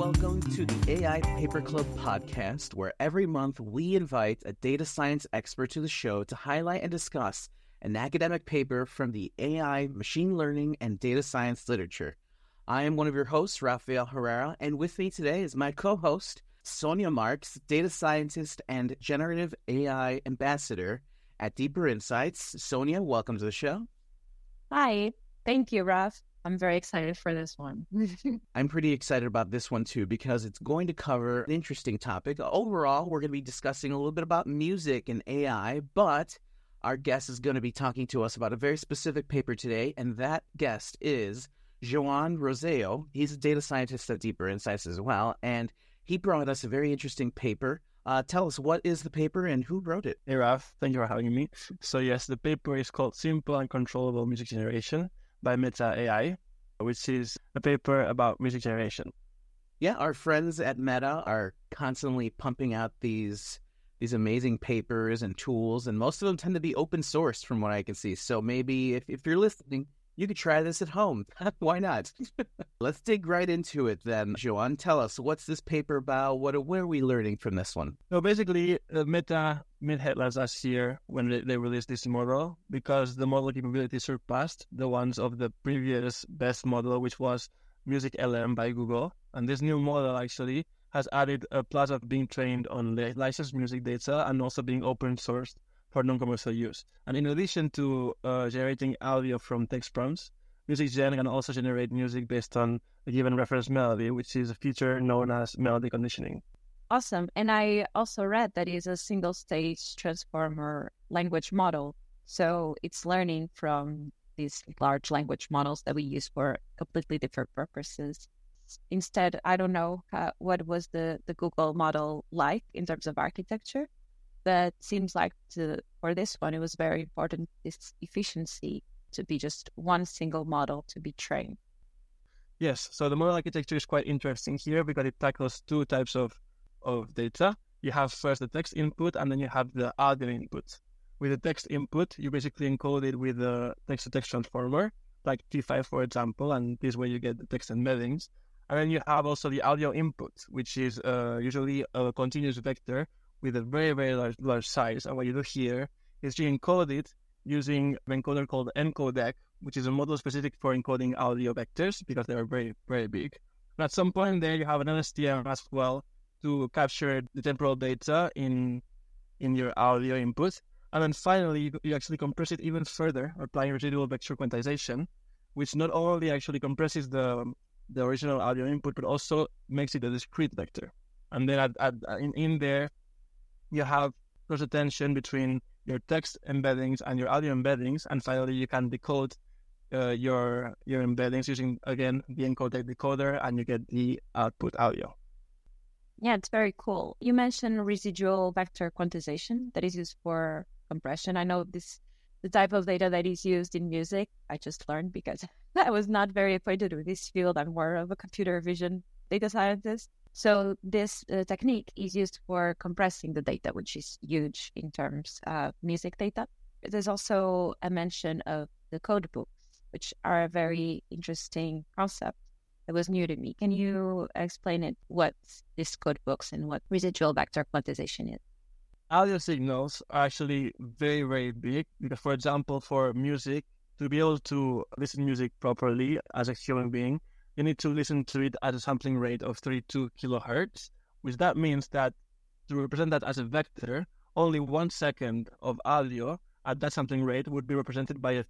welcome to the AI Paper Club podcast, where every month we invite a data science expert to the show to highlight and discuss an academic paper from the AI, machine learning, and data science literature. I am one of your hosts, Rafael Herrera, and with me today is my co-host, Sonia Marks, data scientist and generative AI ambassador at Deeper Insights. Sonia, welcome to the show. Hi. Thank you, Raf. I'm very excited for this one. I'm pretty excited about this one, too, because it's going to cover an interesting topic. Overall, we're going to be discussing a little bit about music and AI, but our guest is going to be talking to us about a very specific paper today, and that guest is Joan Rosao. He's a data scientist at Deeper Insights as well, and he brought us a very interesting paper. Tell us, what is the paper and who wrote it? Hey, Raf. Thank you for having me. So, yes, the paper is called Simple and Controllable Music Generation by Meta AI, which is a paper about music generation. Yeah, our friends at Meta are constantly pumping out these amazing papers and tools, and most of them tend to be open source from what I can see. So maybe if you're listening, you could try this at home. Why not? Let's dig right into it then. Joan, tell us, what's this paper about? What are we learning from this one? So basically, Meta made headlines last year when they released this model because the model capabilities surpassed the ones of the previous best model, which was Music LM by Google. And this new model actually has added a plus of being trained on licensed music data and also being open sourced for non-commercial use. And in addition to generating audio from text prompts, MusicGen can also generate music based on a given reference melody, which is a feature known as melody conditioning. Awesome. And I also read that it's a single-stage transformer language model. So it's learning from these large language models that we use for completely different purposes. Instead, I don't know what was the Google model like in terms of architecture, but seems like for this one, it was very important, this efficiency to be just one single model to be trained. Yes, so the model architecture is quite interesting here because it tackles two types of data. You have first the text input, and then you have the audio input. With the text input, you basically encode it with a text-to-text transformer, like T5, for example, and this way you get the text embeddings. And then you have also the audio input, which is usually a continuous vector with a very, very large size. And what you do here is you encode it using an encoder called encodec, which is a model specific for encoding audio vectors because they are very, very big. And at some point there, you have an LSTM as well to capture the temporal data in your audio input. And then finally, you actually compress it even further, applying residual vector quantization, which not only actually compresses the original audio input, but also makes it a discrete vector. And then in there, you have close attention between your text embeddings and your audio embeddings, and finally you can decode your embeddings using, again, the encodec decoder, and you get the output audio. Yeah, it's very cool. You mentioned residual vector quantization that is used for compression. I know the type of data that is used in music. I just learned because I was not very acquainted with this field. I'm more of a computer vision data scientist. So this technique is used for compressing the data, which is huge in terms of music data. There's also a mention of the code books, which are a very interesting concept that was new to me. Can you explain it, what this code books and what residual vector quantization is? Audio signals are actually very, very big because, for example, for music, to be able to listen to music properly as a human being, you need to listen to it at a sampling rate of 32 kilohertz, which that means that to represent that as a vector, only 1 second of audio at that sampling rate would be represented by a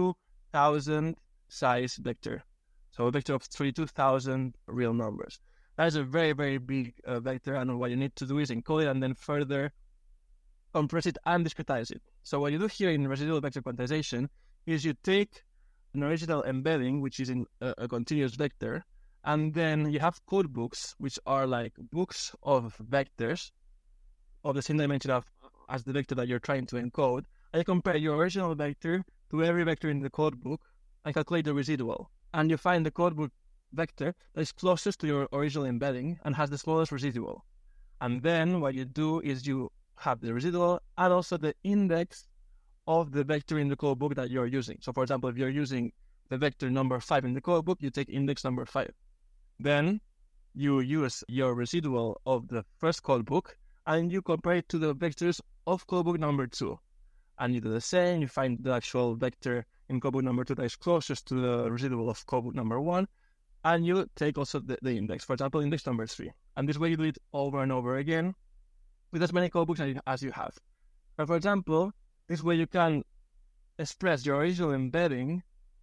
32,000 size vector. So a vector of 32,000 real numbers. That is a very, very big vector, and what you need to do is encode it and then further compress it and discretize it. So what you do here in residual vector quantization is you take an original embedding, which is in a continuous vector, and then you have code books, which are like books of vectors of the same dimension as the vector that you're trying to encode, and you compare your original vector to every vector in the code book and calculate the residual. And you find the code book vector that is closest to your original embedding and has the smallest residual. And then what you do is you have the residual and also the index of the vector in the code book that you're using. So for example, if you're using the vector number 5 in the code book, you take index number 5. Then you use your residual of the first codebook and you compare it to the vectors of codebook number 2. And you do the same, you find the actual vector in codebook number 2 that is closest to the residual of codebook number 1, and you take also the index, for example, index number 3. And this way you do it over and over again with as many codebooks as you have. But for example, this way you can express your original embedding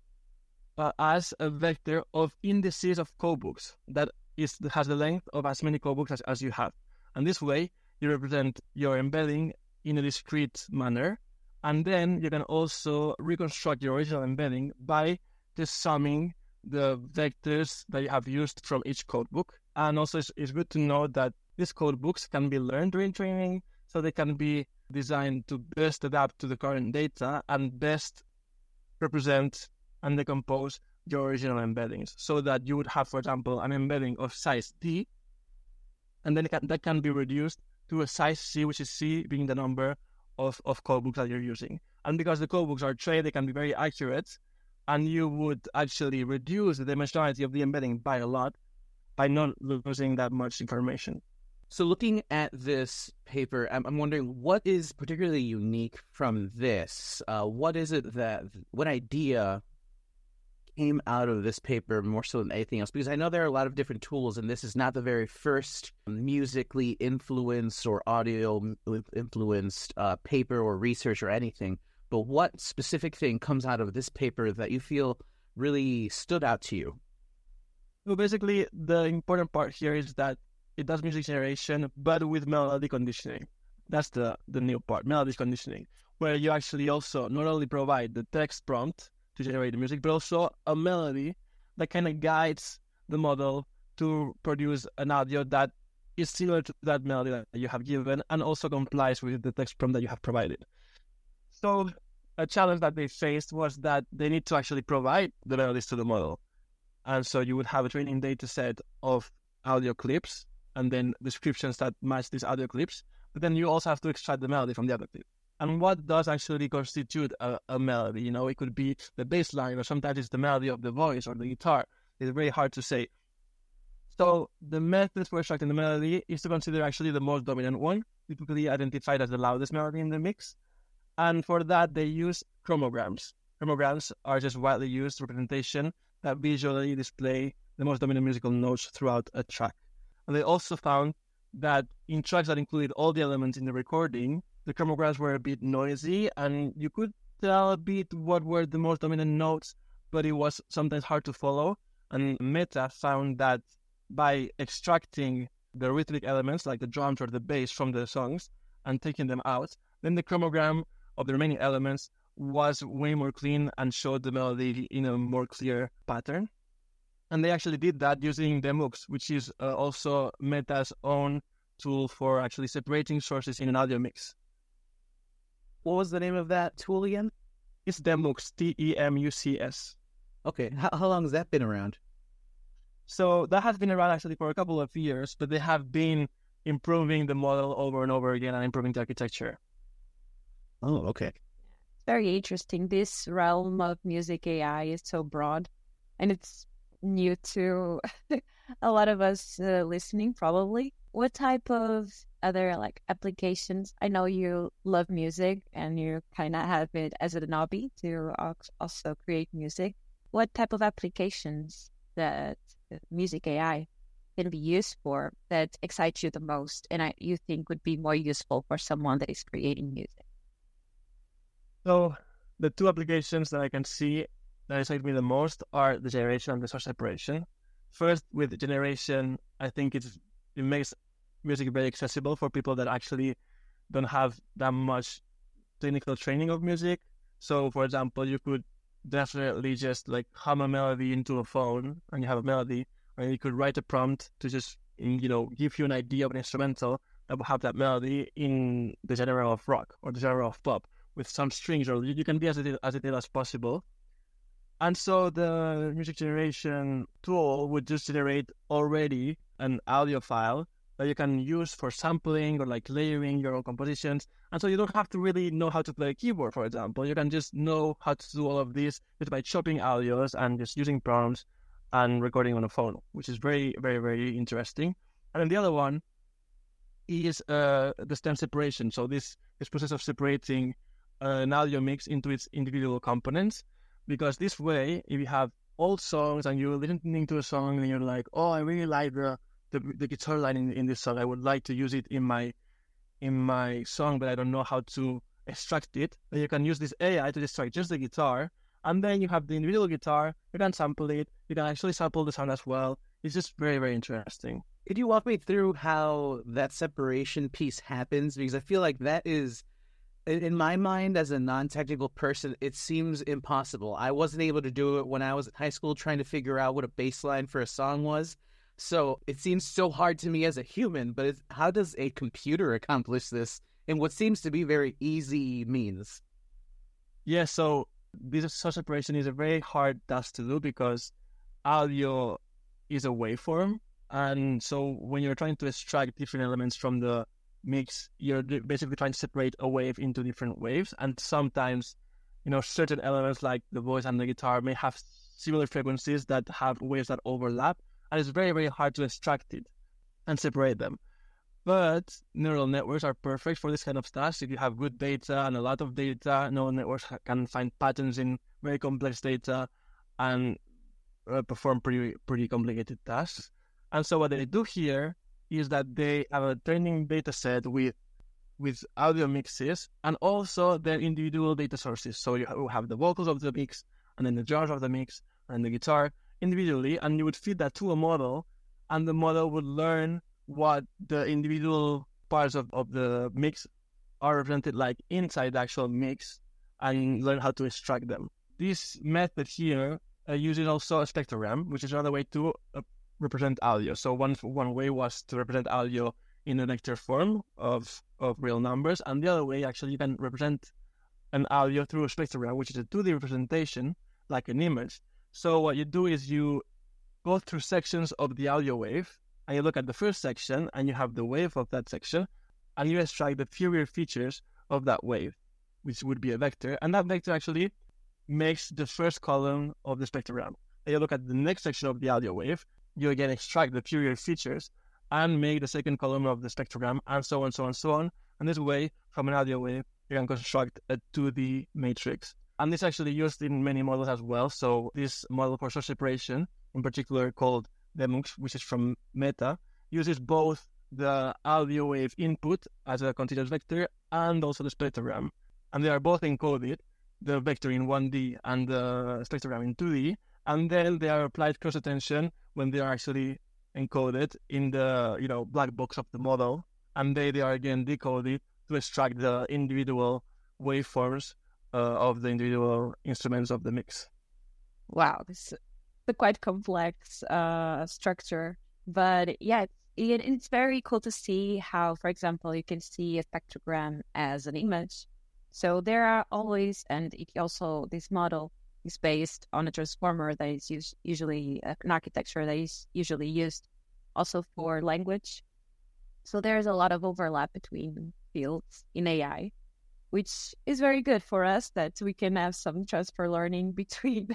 as a vector of indices of codebooks that has the length of as many codebooks as you have. And this way you represent your embedding in a discrete manner. And then you can also reconstruct your original embedding by just summing the vectors that you have used from each codebook. And also it's good to know that these codebooks can be learned during training, so they can be designed to best adapt to the current data and best represent and decompose your original embeddings, so that you would have, for example, an embedding of size D, and then that can be reduced to a size C, which is C being the number of codebooks that you're using. And because the codebooks are trained, they can be very accurate, and you would actually reduce the dimensionality of the embedding by a lot by not losing that much information. So looking at this paper, I'm wondering what is particularly unique from this? What idea came out of this paper more so than anything else? Because I know there are a lot of different tools, and this is not the very first musically influenced or audio influenced paper or research or anything. But what specific thing comes out of this paper that you feel really stood out to you? So basically, the important part here is that it does music generation, but with melody conditioning. That's the new part, melody conditioning, where you actually also not only provide the text prompt to generate the music, but also a melody that kind of guides the model to produce an audio that is similar to that melody that you have given and also complies with the text prompt that you have provided. So a challenge that they faced was that they need to actually provide the melodies to the model. And so you would have a training data set of audio clips and then descriptions that match these audio clips, but then you also have to extract the melody from the other clip. And what does actually constitute a melody? You know, it could be the bass line, or sometimes it's the melody of the voice or the guitar. It's very hard to say. So the method for extracting the melody is to consider actually the most dominant one, typically identified as the loudest melody in the mix. And for that, they use chromograms. Chromograms are just widely used representation that visually display the most dominant musical notes throughout a track. And they also found that in tracks that included all the elements in the recording, the chromograms were a bit noisy, and you could tell a bit what were the most dominant notes, but it was sometimes hard to follow. And Meta found that by extracting the rhythmic elements, like the drums or the bass, from the songs and taking them out, then the chromogram of the remaining elements was way more clean and showed the melody in a more clear pattern. And they actually did that using Demux, which is also Meta's own tool for actually separating sources in an audio mix. What was the name of that tool again? It's Demux, Temucs. Okay, how long has that been around? So that has been around actually for a couple of years, but they have been improving the model over and over again and improving the architecture. Oh, okay. It's very interesting. This realm of music AI is so broad, and it's new to a lot of us listening, probably. What type of other applications? I know you love music and you kind of have it as a hobby to also create music. What type of applications that music AI can be used for that excites you the most and you think would be more useful for someone that is creating music? So the two applications that I can see that excite me the most are the generation and the source separation. First, with the generation, I think it makes music very accessible for people that actually don't have that much technical training of music. So, for example, you could definitely just hum a melody into a phone and you have a melody, or you could write a prompt to just, give you an idea of an instrumental that will have that melody in the genre of rock or the genre of pop with some strings, or you can be as detailed as possible. And so the music generation tool would just generate already an audio file that you can use for sampling or layering your own compositions. And so you don't have to really know how to play a keyboard, for example. You can just know how to do all of this just by chopping audios and just using prompts and recording on a phone, which is very, very, very interesting. And then the other one is the stem separation. So this process of separating an audio mix into its individual components, because this way, if you have old songs and you're listening to a song and you're like, oh, I really like the guitar line in this song, I would like to use it in my song, but I don't know how to extract it. Then you can use this AI to extract just the guitar, and then you have the individual guitar. You can sample it. You can actually sample the sound as well. It's just very, very interesting. Could you walk me through how that separation piece happens? Because I feel like that is, in my mind, as a non-technical person, it seems impossible. I wasn't able to do it when I was in high school trying to figure out what a bass line for a song was. So it seems so hard to me as a human, but how does a computer accomplish this in what seems to be very easy means? Yeah, so this source separation is a very hard task to do because audio is a waveform. And so when you're trying to extract different elements from the mix, you're basically trying to separate a wave into different waves. And sometimes, certain elements like the voice and the guitar may have similar frequencies that have waves that overlap. And it's very, very hard to extract it and separate them. But neural networks are perfect for this kind of tasks. If you have good data and a lot of data, neural networks can find patterns in very complex data and perform pretty complicated tasks. And so what they do here is that they have a training data set with audio mixes and also their individual data sources. So you have the vocals of the mix and then the drums of the mix and the guitar individually, and you would feed that to a model, and the model would learn what the individual parts of the mix are represented like inside the actual mix and learn how to extract them. This method here uses also a spectrogram, which is another way to represent audio. So one way was to represent audio in a vector form of real numbers, and the other way, actually, you can represent an audio through a spectrogram, which is a 2D representation, like an image. So what you do is you go through sections of the audio wave, and you look at the first section, and you have the wave of that section, and you extract the Fourier features of that wave, which would be a vector, and that vector actually makes the first column of the spectrogram. Then you look at the next section of the audio wave, you again extract the Fourier features and make the second column of the spectrogram, and so on, so on, so on. And this way, from an audio wave, you can construct a 2D matrix. And this is actually used in many models as well. So this model for source separation, in particular called Demux, which is from Meta, uses both the audio wave input as a continuous vector and also the spectrogram. And they are both encoded, the vector in 1D and the spectrogram in 2D. And then they are applied close attention when they are actually encoded in the black box of the model. And they are again decoded to extract the individual waveforms of the individual instruments of the mix. Wow, this is a quite complex structure. But yeah, it's very cool to see how, for example, you can see a spectrogram as an image. So there are always, and this model is based on a transformer that is usually an architecture that is usually used also for language. So there's a lot of overlap between fields in AI, which is very good for us, that we can have some transfer learning between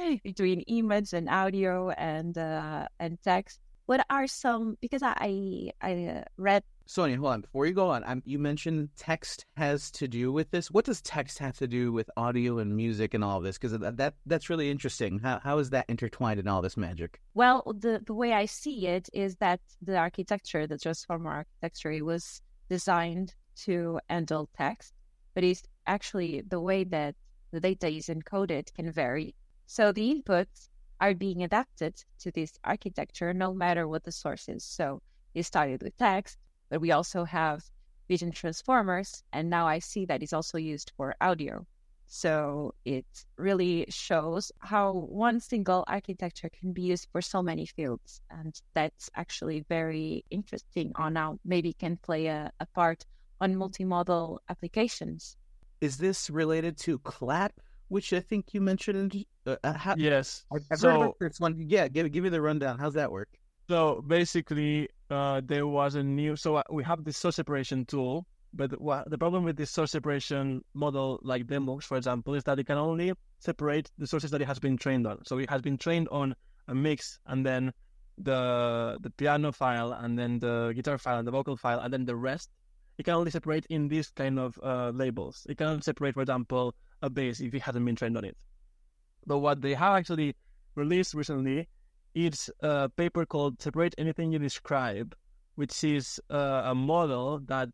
image and audio and text. What are some, because I read... Sonia, hold on. Before you go on, you mentioned text has to do with this. What does text have to do with audio and music and all of this? Because that's really interesting. How is that intertwined in all this magic? Well, the way I see it is that the architecture, the transformer architecture, it was designed to handle text, but it's actually the way that the data is encoded can vary. So the inputs are being adapted to this architecture no matter what the source is. So it started with text, but we also have vision transformers, and now I see that it's also used for audio. So it really shows how one single architecture can be used for so many fields, and that's actually very interesting on how maybe can play a part on multimodal applications. Is this related to CLAP, which I think you mentioned? Yes. I've heard about this one. Yeah, give me the rundown. How's that work? So basically, there was a new... So we have this source separation tool, but the problem with this source separation model, like Demux, for example, is that it can only separate the sources that it has been trained on. So it has been trained on a mix, and then the piano file, and then the guitar file, and the vocal file, and then the rest, it can only separate in these kind of labels. It cannot separate, for example, a bass if it hasn't been trained on it. But what they have actually released recently, it's a paper called Separate Anything You Describe, which is a model that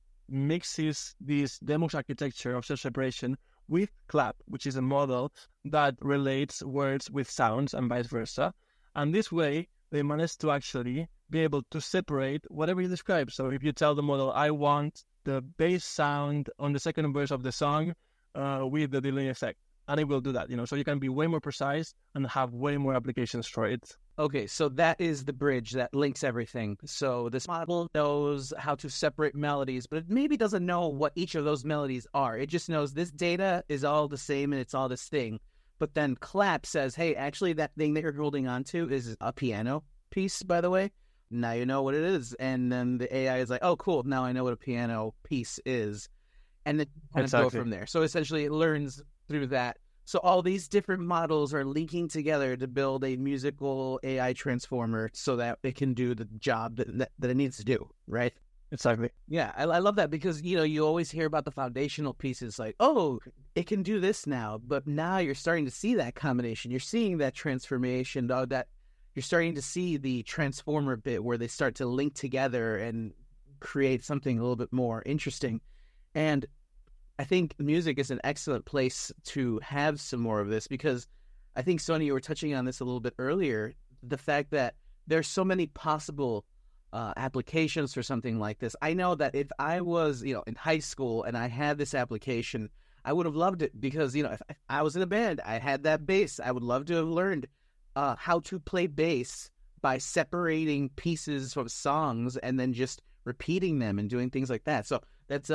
mixes this Demus architecture of self-separation with CLAP, which is a model that relates words with sounds and vice versa. And this way, they managed to actually be able to separate whatever you describe. So if you tell the model, I want the bass sound on the second verse of the song with the delay effect, and it will do that, so you can be way more precise and have way more applications for it. Okay, so that is the bridge that links everything. So this model knows how to separate melodies, but it maybe doesn't know what each of those melodies are. It just knows this data is all the same and it's all this thing. But then CLAP says, hey, actually that thing that you're holding on to is a piano piece, by the way. Now you know what it is. And then the AI is like, oh, cool, now I know what a piano piece is. And then kind of go from there. So essentially it learns through that. So all these different models are linking together to build a musical AI transformer so that it can do the job that it needs to do, right? Exactly. Yeah, I love that because, you always hear about the foundational pieces like, oh, it can do this now. But now you're starting to see that combination. You're seeing that transformation, that you're starting to see the transformer bit where they start to link together and create something a little bit more interesting. And I think music is an excellent place to have some more of this because I think, Sonia, you were touching on this a little bit earlier, the fact that there's so many possible applications for something like this. I know that if I was, in high school and I had this application, I would have loved it because, if I was in a band, I had that bass. I would love to have learned how to play bass by separating pieces from songs and then just repeating them and doing things like that. So that's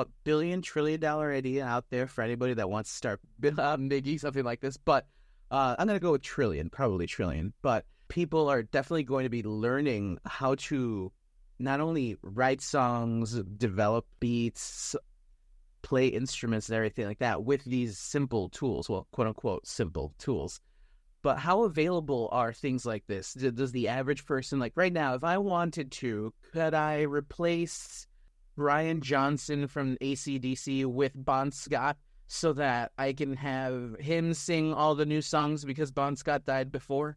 $1 trillion idea out there for anybody that wants to start making something like this. But I'm going to go with trillion, probably trillion. But people are definitely going to be learning how to not only write songs, develop beats, play instruments and everything like that with these simple tools, well, quote unquote, simple tools. But how available are things like this? Does the average person, like right now, if I wanted to, could I replace Brian Johnson from AC/DC with Bon Scott so that I can have him sing all the new songs because Bon Scott died before?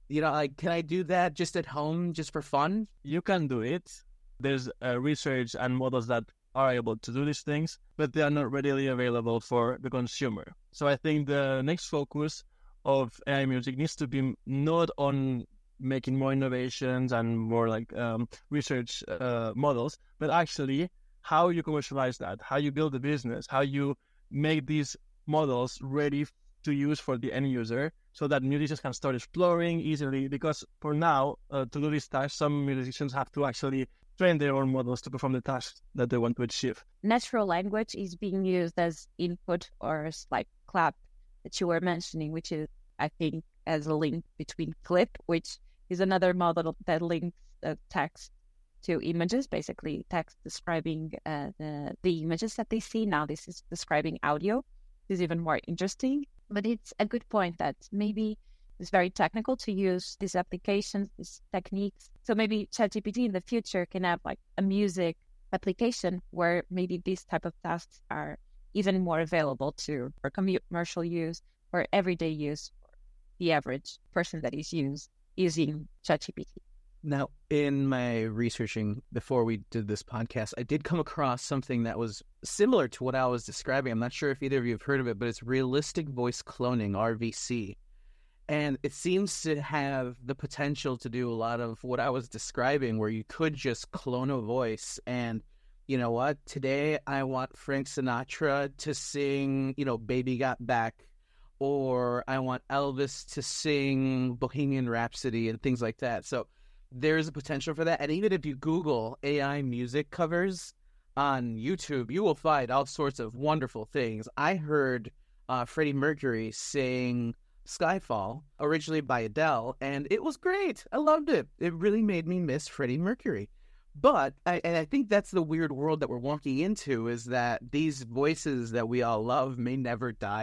Can I do that just at home, just for fun? You can do it. There's research and models that are able to do these things, but they are not readily available for the consumer. So I think the next focus of AI music needs to be not on making more innovations and more like research models, but actually how you commercialize that, how you build a business, how you make these models ready to use for the end user so that musicians can start exploring easily. Because for now, to do this task, some musicians have to actually train their own models to perform the tasks that they want to achieve. Natural language is being used as input or like CLAP that you were mentioning, which is, I think, as a link between CLIP, which is another model that links text to images, basically text describing the images that they see. Now this is describing audio. This is even more interesting, but it's a good point that maybe it's very technical to use these applications, these techniques. So maybe ChatGPT in the future can have like a music application where maybe these type of tasks are even more available for commercial use or everyday use for the average person that is using ChatGPT. Now, in my researching before we did this podcast, I did come across something that was similar to what I was describing. I'm not sure if either of you have heard of it, but it's realistic voice cloning, RVC. And it seems to have the potential to do a lot of what I was describing, where you could just clone a voice and, you know what, today I want Frank Sinatra to sing, Baby Got Back, or I want Elvis to sing Bohemian Rhapsody and things like that. So there's a potential for that. And even if you Google AI music covers on YouTube, you will find all sorts of wonderful things. I heard Freddie Mercury sing Skyfall, originally by Adele, and it was great. I loved it. It really made me miss Freddie Mercury. But I think that's the weird world that we're walking into, is that these voices that we all love may never die.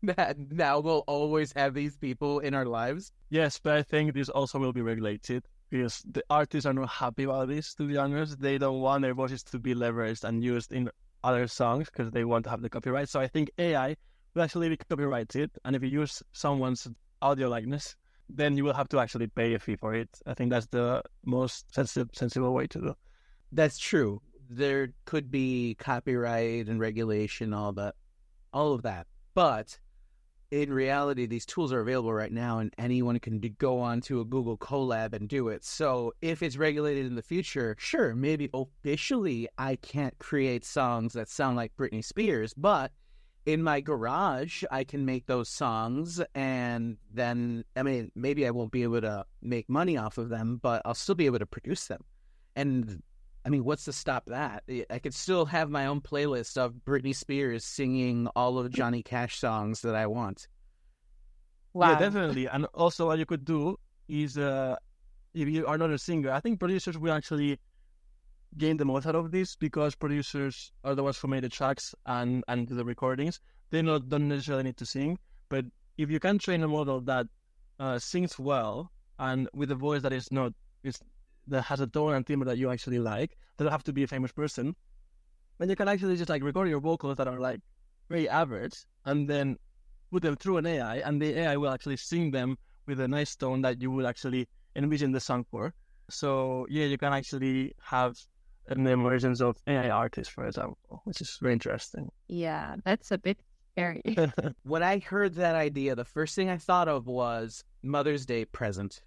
that now we'll always have these people in our lives? Yes, but I think this also will be regulated because the artists are not happy about this, to be honest. They don't want their voices to be leveraged and used in other songs because they want to have the copyright. So I think AI will actually be copyrighted. And if you use someone's audio likeness, then you will have to actually pay a fee for it. I think that's the most sensible way to do. That's true. There could be copyright and regulation, all of that. But in reality, these tools are available right now, and anyone can go on to a Google Colab and do it. So if it's regulated in the future, sure, maybe officially I can't create songs that sound like Britney Spears, but in my garage, I can make those songs, and then, I mean, maybe I won't be able to make money off of them, but I'll still be able to produce them. And I mean, what's to stop that? I could still have my own playlist of Britney Spears singing all of Johnny Cash songs that I want. Wow. Yeah, definitely. And also what you could do is, if you are not a singer, I think producers will actually gain the most out of this because producers are the ones who made the tracks and do the recordings. They don't necessarily need to sing. But if you can train a model that sings well and with a voice that that has a tone and timbre that you actually like, doesn't have to be a famous person, then you can actually just like record your vocals that are like very average and then put them through an AI, and the AI will actually sing them with a nice tone that you would actually envision the song for. So yeah, you can actually have an emergence of AI artists, for example, which is very interesting. Yeah, that's a bit scary. When I heard that idea, the first thing I thought of was Mother's Day present.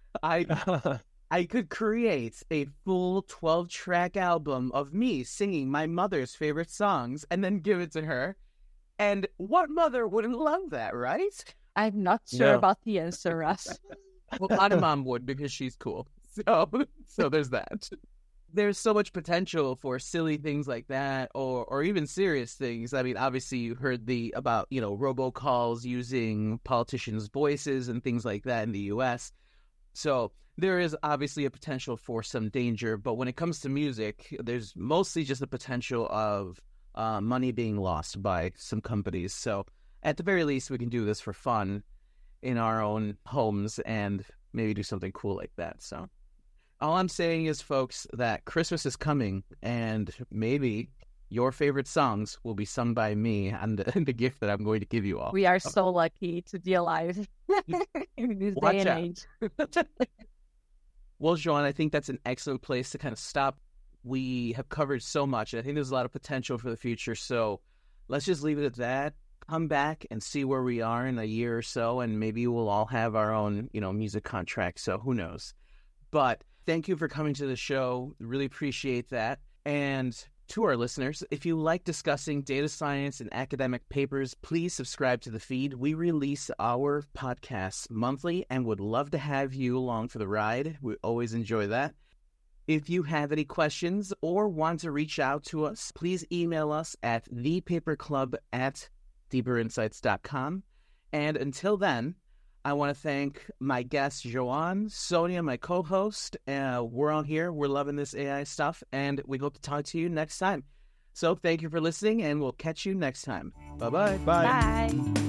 I could create a full 12-track album of me singing my mother's favorite songs and then give it to her. And what mother wouldn't love that, right? I'm not sure about the answer, Russ. Well, my mom would because she's cool. So there's that. There's so much potential for silly things like that, or even serious things. I mean, obviously you heard about robocalls using politicians' voices and things like that in the U.S. So there is obviously a potential for some danger, but when it comes to music, there's mostly just the potential of money being lost by some companies. So at the very least, we can do this for fun in our own homes and maybe do something cool like that. So all I'm saying is, folks, that Christmas is coming, and maybe your favorite songs will be sung by me and the gift that I'm going to give you all. We are so lucky to be alive in this day and age. Well, Joan, I think that's an excellent place to kind of stop. We have covered so much. I think there's a lot of potential for the future. So let's just leave it at that. Come back and see where we are in a year or so, and maybe we'll all have our own, music contract. So who knows? But thank you for coming to the show. Really appreciate that. And to our listeners, if you like discussing data science and academic papers, please subscribe to the feed. We release our podcasts monthly and would love to have you along for the ride. We always enjoy that. If you have any questions or want to reach out to us, please email us at thepaperclub@deeperinsights.com. And until then, I want to thank my guest, Joan, Sonia, my co-host. We're all here. We're loving this AI stuff, and we hope to talk to you next time. So thank you for listening, and we'll catch you next time. Bye-bye. Bye. Bye.